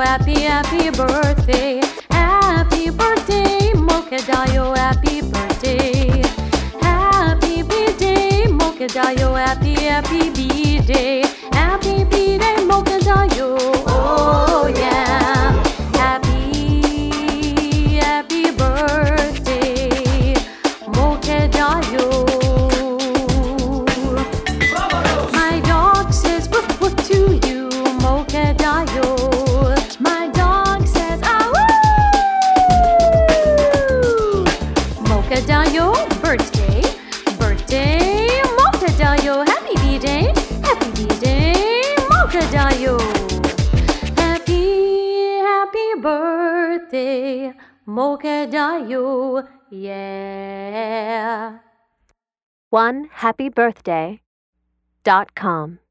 happy birthday. Happy birthday, Mokadayo, happy birthday. Happy birthday, Mokadayo, happy birthday. Happy birthday, Mokadayo, oh yeah. Happy birthday, Mokadayo. My dog says woof woof to you, Mokadayo. My dog says ah woo. Mokadayo, birthday, Mokadayo, happy birthday, Mokadayo. Happy birthday, Mokadayo, yeah. OneHappyBirthday.com